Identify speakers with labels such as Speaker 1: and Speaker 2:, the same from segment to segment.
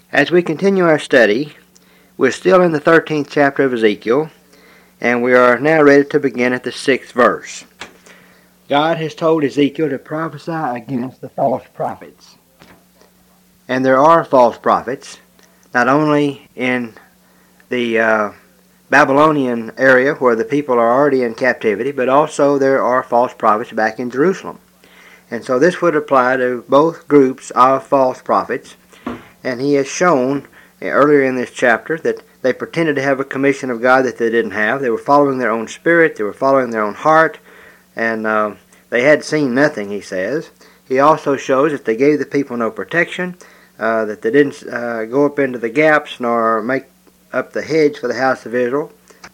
Speaker 1: As we continue our study, we're still in the 13th chapter of Ezekiel, and we are now ready to begin at the 6th verse. God has told Ezekiel to prophesy against the false prophets. And there are false prophets, not only in the Babylonian area where the people are already in captivity, but also there are false prophets back in Jerusalem. And so this would apply to both groups of false prophets. And he has shown earlier in this chapter that they pretended to have a commission of God that they didn't have. They were following their own spirit, they were following their own heart, and they had seen nothing, he says. He also shows that they gave the people no protection, that they didn't go up into the gaps nor make up the hedge for the house of Israel,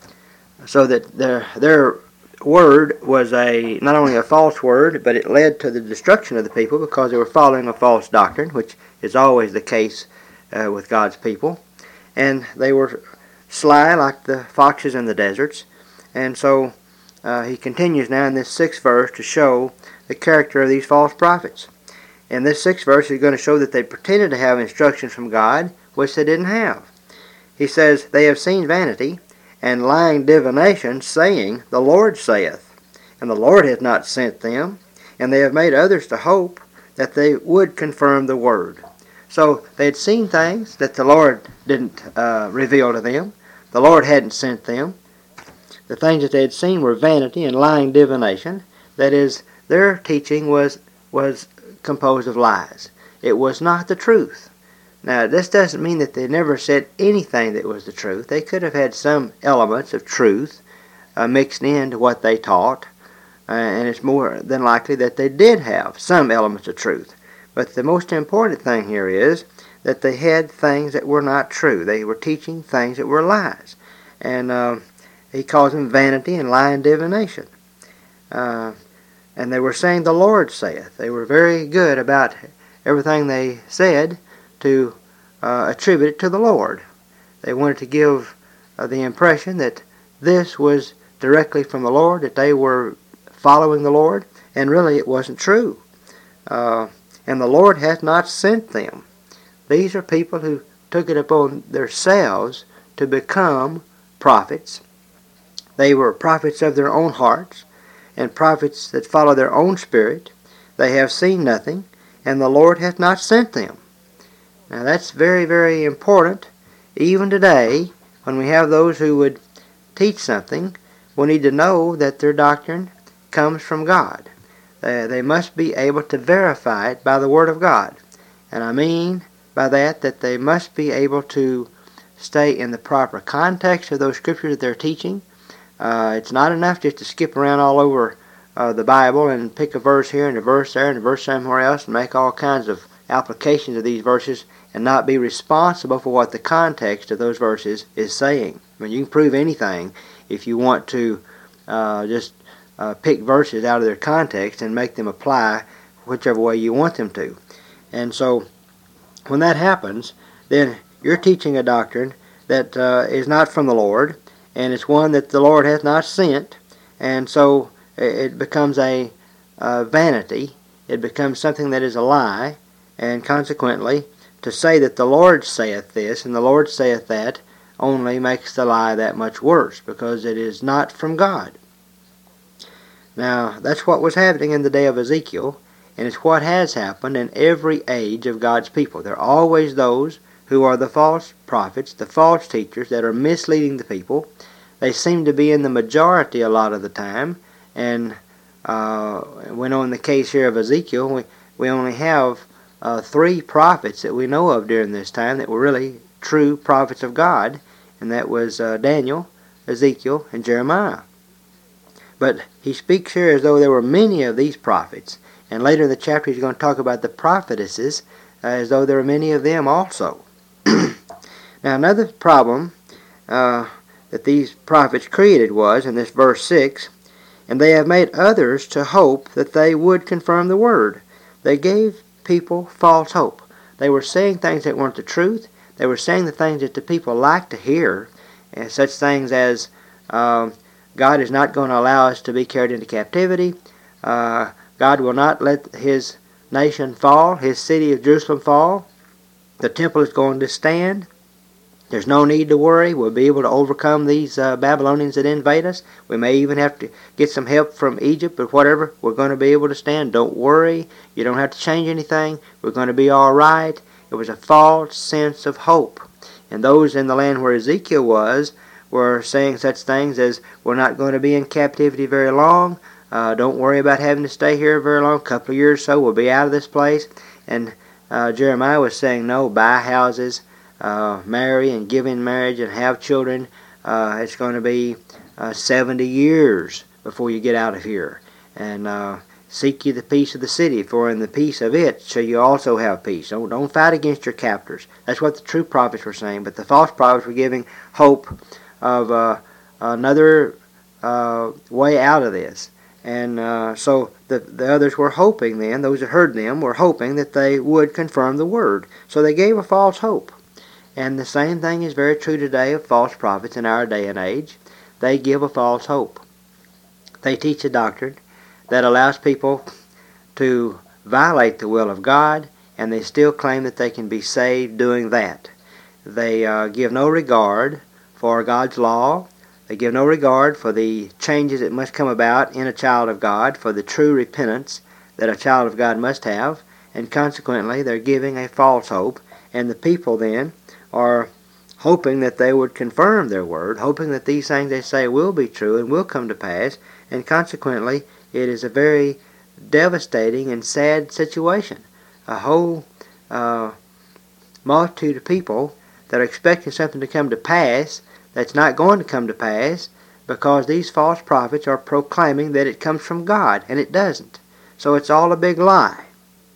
Speaker 1: so that their word was not only a false word, but it led to the destruction of the people because they were following a false doctrine, which is always the case with God's people. And they were sly like the foxes in the deserts. And so he continues now in this 6th verse to show the character of these false prophets. In this 6th verse, he's going to show that they pretended to have instructions from God, which they didn't have. He says, "They have seen vanity and lying divination, saying, The Lord saith, and the Lord hath not sent them, and they have made others to hope that they would confirm the word." So they had seen things that the Lord didn't reveal to them. The Lord hadn't sent them. The things that they had seen were vanity and lying divination. That is, their teaching was composed of lies. It was not the truth. Now, this doesn't mean that they never said anything that was the truth. They could have had some elements of truth mixed into what they taught, and it's more than likely that they did have some elements of truth. But the most important thing here is that they had things that were not true. They were teaching things that were lies. And he calls them vanity and lying divination. And they were saying, "The Lord saith." They were very good about everything they said to attribute it to the Lord. They wanted to give the impression that this was directly from the Lord, that they were following the Lord, and really it wasn't true. And the Lord hath not sent them. These are people who took it upon themselves to become prophets. They were prophets of their own hearts, and prophets that follow their own spirit. They have seen nothing, and the Lord hath not sent them. Now that's very, very important. Even today, when we have those who would teach something, we need to know that their doctrine comes from God. They must be able to verify it by the Word of God. And I mean by that they must be able to stay in the proper context of those scriptures that they're teaching. It's not enough just to skip around all over the Bible and pick a verse here and a verse there and a verse somewhere else and make all kinds of applications of these verses and not be responsible for what the context of those verses is saying. I mean, you can prove anything if you want to just pick verses out of their context and make them apply whichever way you want them to. And so when that happens, then you're teaching a doctrine that is not from the Lord, and it's one that the Lord hath not sent, and so it becomes a vanity. It becomes something that is a lie, and consequently, to say that the Lord saith this and the Lord saith that only makes the lie that much worse, because it is not from God. Now, that's what was happening in the day of Ezekiel, and it's what has happened in every age of God's people. There are always those who are the false prophets, the false teachers that are misleading the people. They seem to be in the majority a lot of the time, and when on the case here of Ezekiel, we only have 3 prophets that we know of during this time that were really true prophets of God, and that was Daniel, Ezekiel, and Jeremiah. But he speaks here as though there were many of these prophets, and later in the chapter he's going to talk about the prophetesses as though there were many of them also. Now another problem that these prophets created was, in this verse 6, "And they have made others to hope that they would confirm the word." They gave people false hope. They were saying things that weren't the truth. They were saying the things that the people liked to hear, and such things as God is not going to allow us to be carried into captivity. God will not let His nation fall, His city of Jerusalem fall. The temple is going to stand. There's no need to worry. We'll be able to overcome these Babylonians that invade us. We may even have to get some help from Egypt, but whatever, we're going to be able to stand. Don't worry. You don't have to change anything. We're going to be all right. It was a false sense of hope. And those in the land where Ezekiel was were saying such things as, we're not going to be in captivity very long. Don't worry about having to stay here very long. A couple of years or so, we'll be out of this place. And Jeremiah was saying, no, buy houses, marry and give in marriage and have children. It's going to be 70 years before you get out of here. And seek ye the peace of the city, for in the peace of it shall you also have peace. Don't fight against your captors. That's what the true prophets were saying. But the false prophets were giving hope of another way out of this. And so the others were hoping then, those that heard them were hoping that they would confirm the word. So they gave a false hope. And the same thing is very true today of false prophets in our day and age. They give a false hope. They teach a doctrine that allows people to violate the will of God, and they still claim that they can be saved doing that. They give no regard for God's law. They give no regard for the changes that must come about in a child of God, for the true repentance that a child of God must have, and consequently they're giving a false hope, and the people then are hoping that they would confirm their word, hoping that these things they say will be true and will come to pass, and consequently it is a very devastating and sad situation. A whole multitude of people that are expecting something to come to pass that's not going to come to pass because these false prophets are proclaiming that it comes from God, and it doesn't. So it's all a big lie.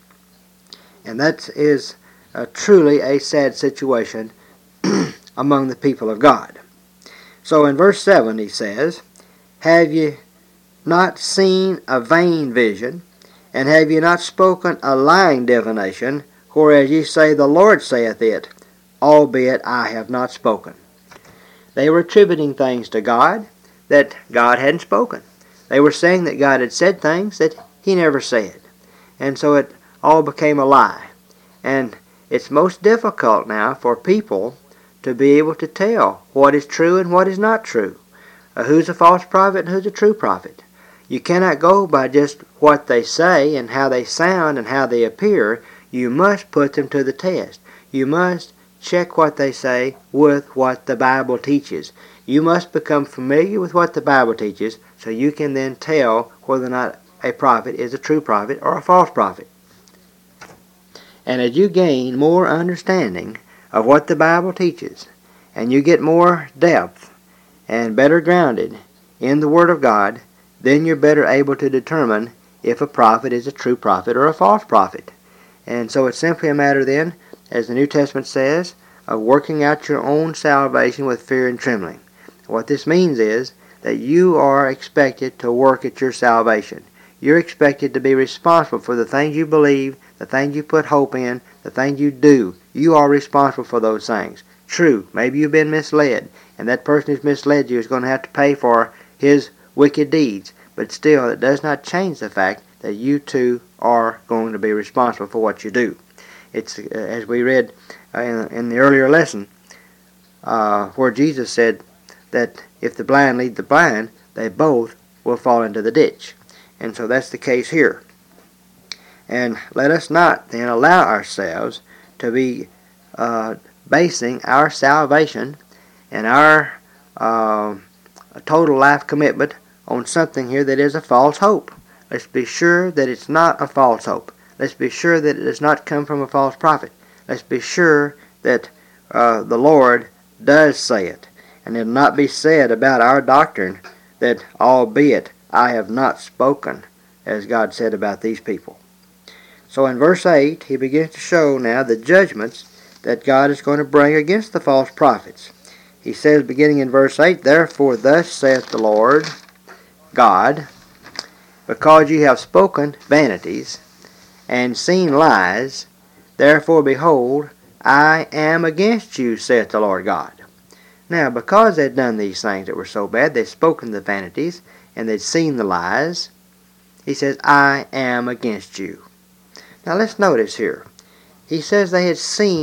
Speaker 1: And that is truly a sad situation among the people of God. So in verse 7 he says, have ye not seen a vain vision, and have ye not spoken a lying divination, whereas ye say the Lord saith it, albeit I have not spoken? They were attributing things to God that God hadn't spoken. They were saying that God had said things that he never said. And so it all became a lie. And it's most difficult now for people to be able to tell what is true and what is not true. Who's a false prophet and who's a true prophet. You cannot go by just what they say and how they sound and how they appear. You must put them to the test. You must check what they say with what the Bible teaches. You must become familiar with what the Bible teaches so you can then tell whether or not a prophet is a true prophet or a false prophet. And as you gain more understanding of what the Bible teaches, and you get more depth and better grounded in the Word of God, then you're better able to determine if a prophet is a true prophet or a false prophet. And so it's simply a matter then, as the New Testament says, of working out your own salvation with fear and trembling. What this means is that you are expected to work at your salvation. You're expected to be responsible for the things you believe, the things you put hope in, the things you do. You are responsible for those things. True, maybe you've been misled, and that person who's misled you is going to have to pay for his wicked deeds. But still, it does not change the fact that you too are going to be responsible for what you do. It's as we read in the earlier lesson, where Jesus said that if the blind lead the blind, they both will fall into the ditch. And so that's the case here. And let us not then allow ourselves to be basing our salvation and our total life commitment on something here that is a false hope. Let's be sure that it's not a false hope. Let's be sure that it does not come from a false prophet. Let's be sure that the Lord does say it. And it will not be said about our doctrine that albeit I have not spoken, as God said about these people. So in verse 8, he begins to show now the judgments that God is going to bring against the false prophets. He says, beginning in verse 8, therefore thus saith the Lord God, because ye have spoken vanities, and seen lies, therefore behold, I am against you, saith the Lord God. Now, because they'd done these things that were so bad, they'd spoken the vanities, and they'd seen the lies, he says, I am against you. Now let's notice here. He says they had seen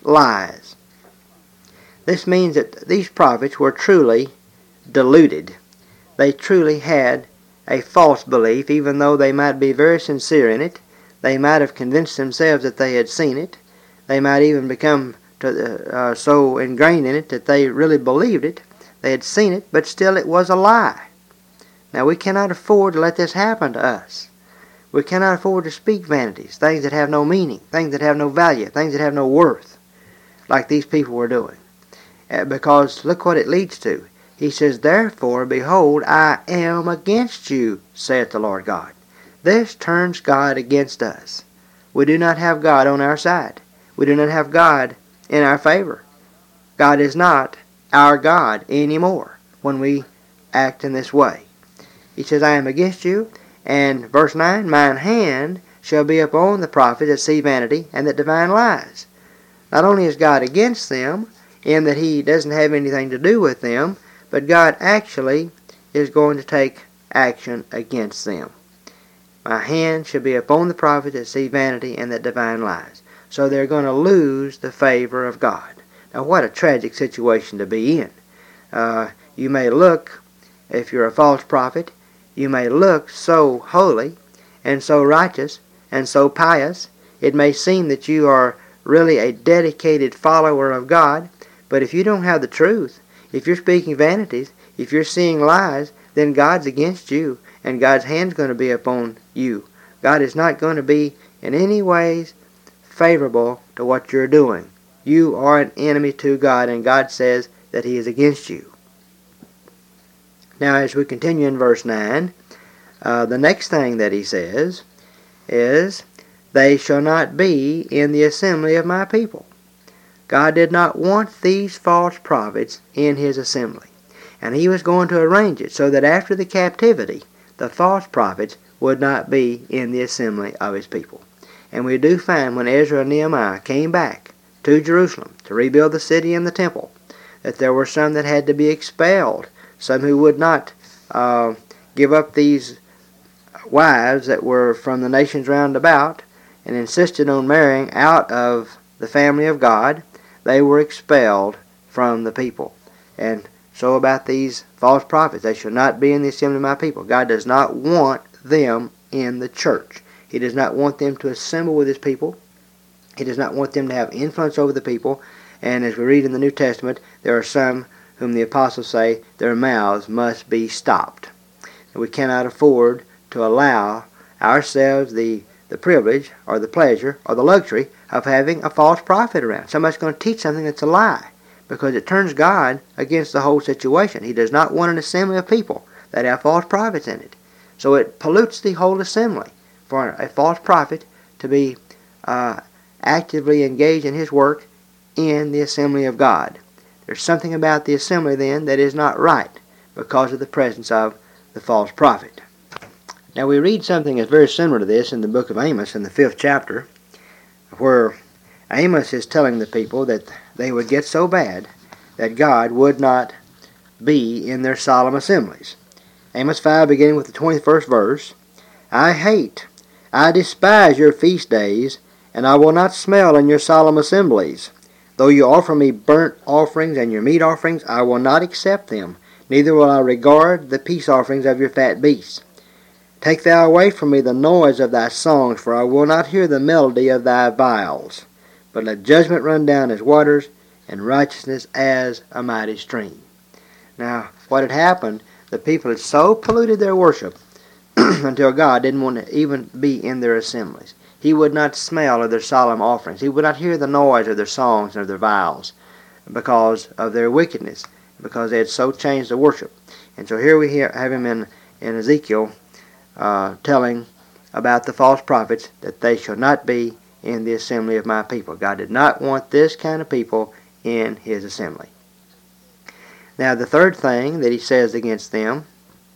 Speaker 1: lies. This means that these prophets were truly deluded. They truly had a false belief, even though they might be very sincere in it. They might have convinced themselves that they had seen it. They might even become so ingrained in it that they really believed it. They had seen it, but still it was a lie. Now we cannot afford to let this happen to us. We cannot afford to speak vanities, things that have no meaning, things that have no value, things that have no worth, like these people were doing. Because look what it leads to. He says, "Therefore, behold, I am against you, saith the Lord God." This turns God against us. We do not have God on our side. We do not have God in our favor. God is not our God anymore when we act in this way. He says, "I am against you." And verse 9, "Mine hand shall be upon the prophets that see vanity and that divine lies." Not only is God against them, in that He doesn't have anything to do with them, but God actually is going to take action against them. "My hand shall be upon the prophets that see vanity and that divine lies." So they're going to lose the favor of God. Now what a tragic situation to be in. You may look, if you're a false prophet, you may look so holy and so righteous and so pious. It may seem that you are really a dedicated follower of God, but if you don't have the truth, if you're speaking vanities, if you're seeing lies, then God's against you, and God's hand's going to be upon you. God is not going to be in any ways favorable to what you're doing. You are an enemy to God, and God says that He is against you. Now, as we continue in verse 9, the next thing that He says is, "They shall not be in the assembly of my people." God did not want these false prophets in His assembly. And He was going to arrange it so that after the captivity, the false prophets would not be in the assembly of His people. And we do find when Ezra and Nehemiah came back to Jerusalem to rebuild the city and the temple, that there were some that had to be expelled, some who would not give up these wives that were from the nations round about and insisted on marrying out of the family of God. They were expelled from the people. And so about these false prophets, "They shall not be in the assembly of my people." God does not want them in the church. He does not want them to assemble with His people. He does not want them to have influence over the people. And as we read in the New Testament, there are some whom the apostles say their mouths must be stopped. And we cannot afford to allow ourselves the privilege or the pleasure or the luxury of having a false prophet around. Somebody's going to teach something that's a lie, because it turns God against the whole situation. He does not want an assembly of people that have false prophets in it. So it pollutes the whole assembly for a false prophet to be actively engaged in his work in the assembly of God. There's something about the assembly then that is not right because of the presence of the false prophet. Now we read something that's very similar to this in the book of Amos in the 5th chapter, where Amos is telling the people that they would get so bad that God would not be in their solemn assemblies. Amos 5, beginning with the 21st verse, I despise your feast days, and I will not smell in your solemn assemblies. Though you offer me burnt offerings and your meat offerings, I will not accept them, neither will I regard the peace offerings of your fat beasts. Take thou away from me the noise of thy songs, for I will not hear the melody of thy viols. But let judgment run down as waters, and righteousness as a mighty stream. Now, what had happened, the people had so polluted their worship until God didn't want to even be in their assemblies. He would not smell of their solemn offerings. He would not hear the noise of their songs and of their viols because of their wickedness, because they had so changed the worship. And so here we have him in Ezekiel telling about the false prophets that they shall not be in the assembly of my people. God did not want this kind of people in His assembly. Now the third thing that He says against them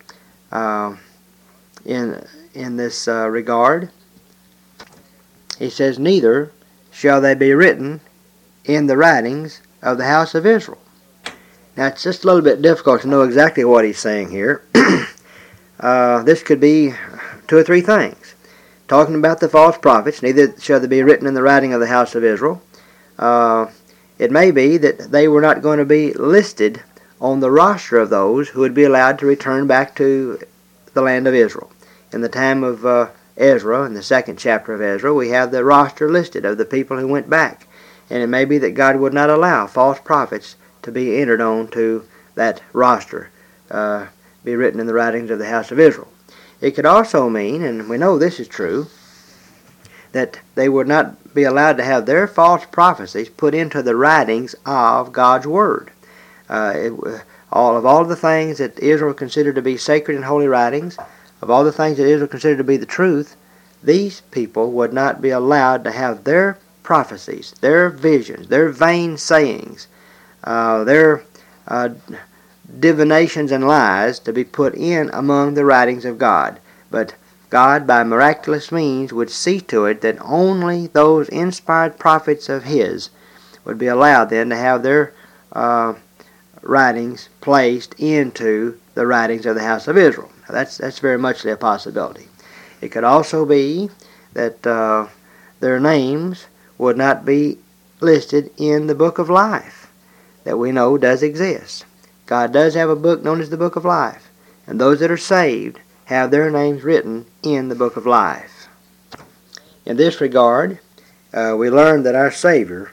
Speaker 1: in this regard, He says, neither shall they be written in the writings of the house of Israel. Now it's just a little bit difficult to know exactly what He's saying here. This could be two or three things. Talking about the false prophets, neither shall they be written in the writing of the house of Israel. it may be that they were not going to be listed on the roster of those who would be allowed to return back to the land of Israel. In the time of Ezra, in the second chapter of Ezra, we have the roster listed of the people who went back. And it may be that God would not allow false prophets to be entered on to that roster, be written in the writings of the house of Israel. It could also mean, and we know this is true, that they would not be allowed to have their false prophecies put into the writings of God's Word. All of the things that Israel considered to be sacred and holy writings, of all the things that Israel considered to be the truth, these people would not be allowed to have their prophecies, their visions, their vain sayings, their divinations and lies to be put in among the writings of God. But God, by miraculous means, would see to it that only those inspired prophets of His would be allowed then to have their writings placed into the writings of the house of Israel. Now, that's very much a possibility. It could also be that their names would not be listed in the book of life that we know does exist. God does have a book known as the book of life, and those that are saved have their names written in the book of life. In this regard, we learn that our Savior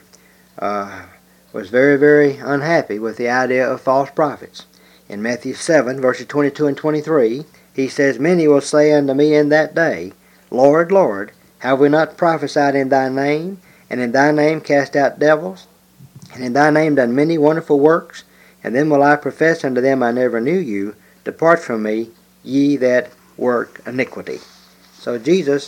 Speaker 1: was very, very unhappy with the idea of false prophets. In Matthew 7, verses 22 and 23, He says, "Many will say unto me in that day, Lord, Lord, have we not prophesied in Thy name, and in Thy name cast out devils, and in Thy name done many wonderful works? And then will I profess unto them, I never knew you. Depart from me, ye that work iniquity." So Jesus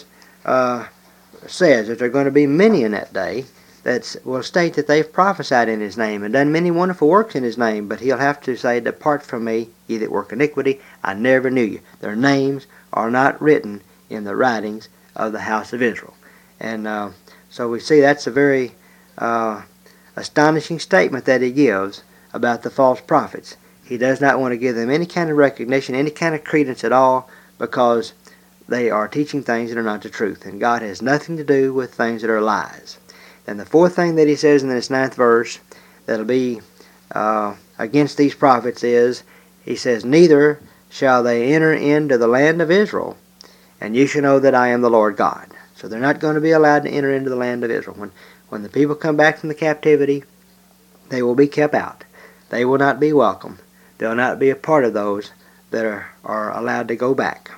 Speaker 1: says that there are going to be many in that day that will state that they've prophesied in His name and done many wonderful works in His name, but He'll have to say, "Depart from me, ye that work iniquity. I never knew you." Their names are not written in the writings of the house of Israel. And so we see that's a very astonishing statement that He gives about the false prophets. He does not want to give them any kind of recognition, any kind of credence at all, because they are teaching things that are not the truth. And God has nothing to do with things that are lies. And the fourth thing that He says in this 9th verse that'll be against these prophets is, He says, "Neither shall they enter into the land of Israel, and ye shall know that I am the Lord God." So they're not going to be allowed to enter into the land of Israel. When the people come back from the captivity, they will be kept out. They will not be welcome. They'll not be a part of those that are allowed to go back.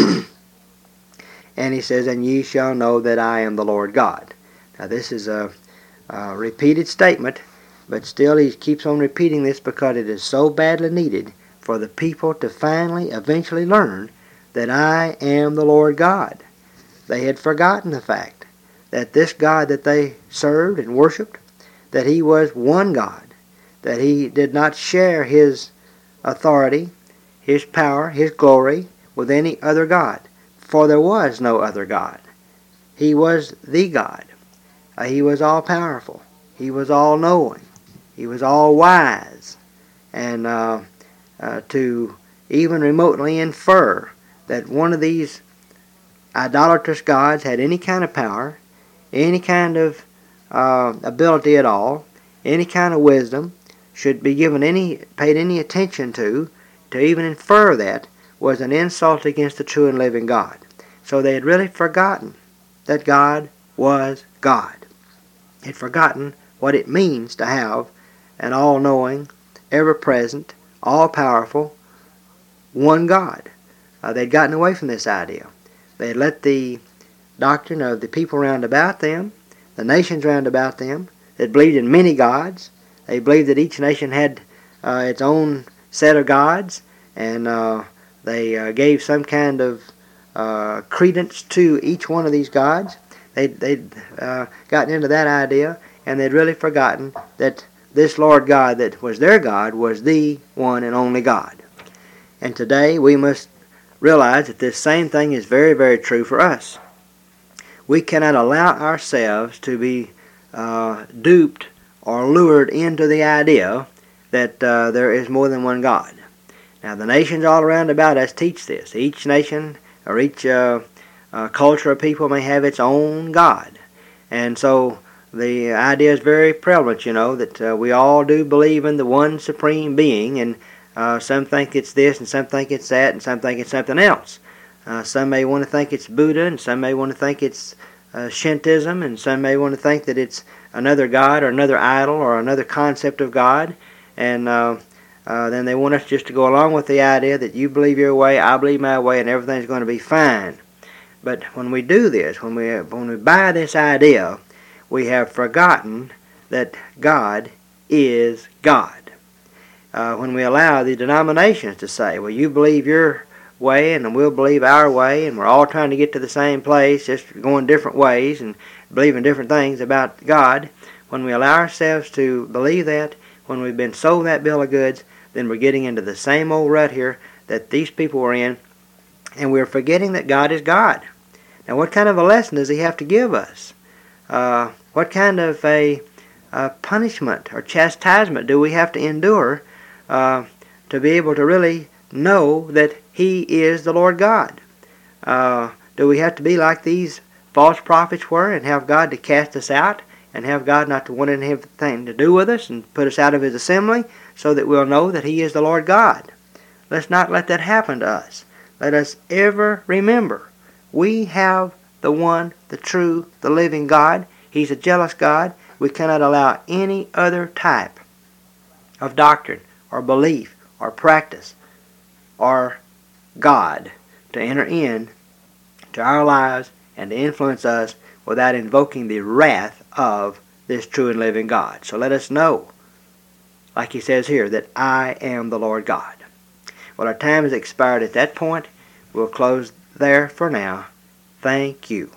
Speaker 1: And He says, "And ye shall know that I am the Lord God." Now this is a repeated statement, but still He keeps on repeating this because it is so badly needed for the people to finally, eventually learn that I am the Lord God. They had forgotten the fact that this God that they served and worshipped, that He was one God, that He did not share His authority, His power, His glory with any other God, for there was no other God. He was the God. He was all-powerful. He was all-knowing. He was all-wise. And to even remotely infer that one of these idolatrous gods had any kind of power, any kind of ability at all, any kind of wisdom, should be paid any attention to even infer that, was an insult against the true and living God. So they had really forgotten that God was God. They had forgotten what it means to have an all-knowing, ever-present, all-powerful, one God. They'd gotten away from this idea. They had let the doctrine of the people round about them, the nations round about them, that believed in many gods. They believed that each nation had its own set of gods, and they gave some kind of credence to each one of these gods. They'd gotten into that idea, and they'd really forgotten that this Lord God that was their God was the one and only God. And today we must realize that this same thing is very, very true for us. We cannot allow ourselves to be duped or lured into the idea that there is more than one God. Now, the nations all around about us teach this. Each nation or each culture of people may have its own God. And so the idea is very prevalent, that we all do believe in the one supreme being, and some think it's this, and some think it's that, and some think it's something else. Some may want to think it's Buddha, and some may want to think it's Shintoism, and some may want to think that it's another god or another idol or another concept of God, and then they want us just to go along with the idea that you believe your way, I believe my way, and everything's going to be fine. But when we do this, when we buy this idea, we have forgotten that God is God. When we allow the denominations to say, well, you believe your way and we'll believe our way, and we're all trying to get to the same place, just going different ways and believing different things about God, when we allow ourselves to believe that, when we've been sold that bill of goods, then we're getting into the same old rut here that these people were in, and we're forgetting that God is God. Now, what kind of a lesson does He have to give us? What kind of a punishment or chastisement do we have to endure to be able to really know that He is the Lord God? Do we have to be like these false prophets were and have God to cast us out and have God not to want anything to do with us and put us out of His assembly so that we'll know that He is the Lord God? Let's not let that happen to us. Let us ever remember we have the one, the true, the living God. He's a jealous God. We cannot allow any other type of doctrine or belief or practice or God to enter in to our lives and to influence us without invoking the wrath of this true and living God. So let us know, like He says here, that I am the Lord God. Well, our time has expired at that point. We'll close there for now. Thank you.